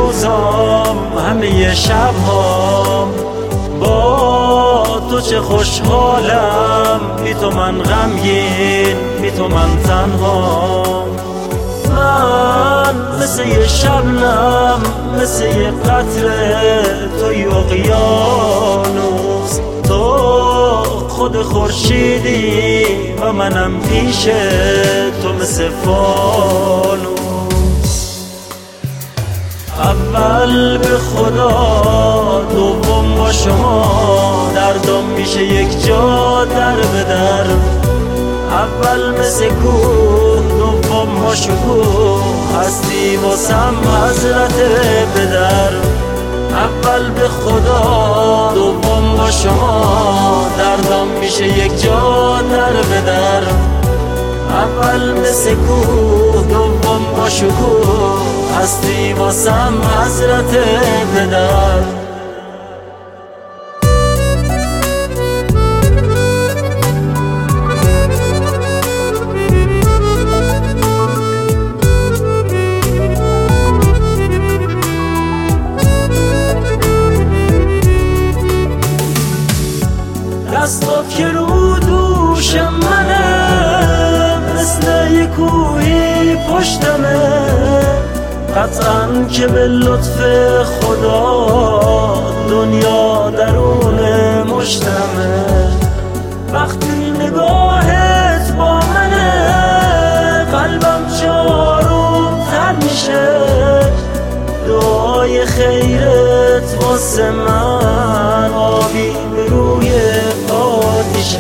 روزام همه شبهام با تو چه خوشحالم، بی تو من غمگین، بی تو من تنها. من مثل یه شبنم، مثل یه قطره توی اقیانوس. تو خود خورشیدی و منم پیش تو مثل فانوس. اول به خدا دوم با شما، دردم میشه یک جا در به در. اول مثل کوه دوم با شکوه، هستی واسم حضرت پدر. اول به خدا دوم با شما، دردم میشه یک جا در به در. اول مثل کوه دوم با شکوه، هستی واسم حضرت پدر. دستات که رو دوش منه، مثل یک کوهی پشتمه. قطعاً که به لطف خدا دنیا درون مشتمه. وقتی نگاهت با منه، قلبم چاروم تر میشه. دعای خیرت واسه من آبی به روی آتیشه.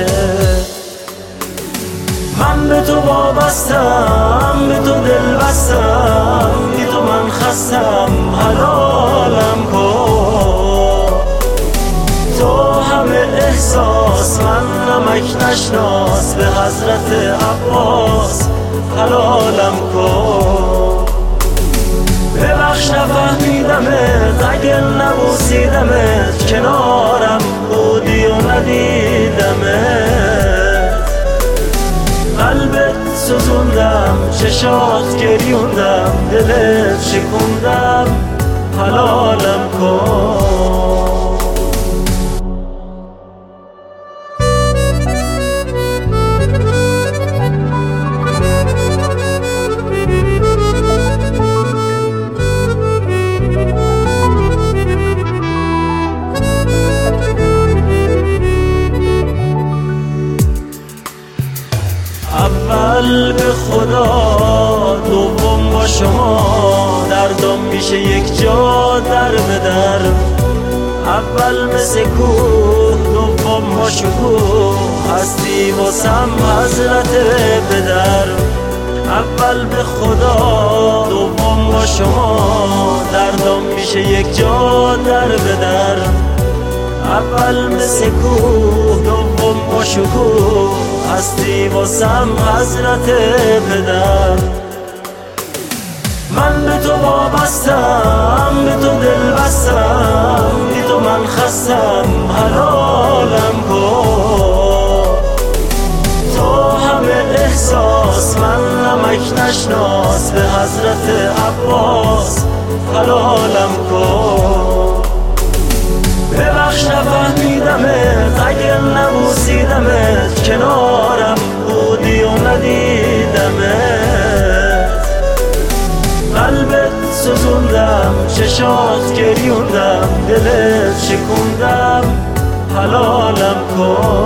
من به تو وابستم، به تو دل بستم، بی تو من خستم، حلالم کن. تو همه احساس، من نمک نشناس، به حضرت عباس حلالم کن. ببخش نفهمیدمت، اگه نبوسیدمت، کنارم بودی و ندیدمت. قلبت سوزوندم، چشات گریوندم، دلت شکوندم، حلالم کن. اول به خدا دوم با شما، دردم میشه یک جا در به در. اول مثل کوه دوم با شکوه، هستی واسم حضرت پدر. اول به خدا دوم با شما، دردم میشه یک جا در به در. اول مثل کوه دوم با شکوه، هستی واسم حضرت پدر. من به تو وابستم، به تو دل بستم، بی تو من خستم، حلالم کن. تو همه احساس، من نمک نشناس، به حضرت عباس حلالم کن. ببخش نفهمیدمت، اگه نبوسیدمت، کنارم بودی و ندیدمت. قلبت سوزوندم، چشات گریوندم، دلت شکوندم، حلالم کن.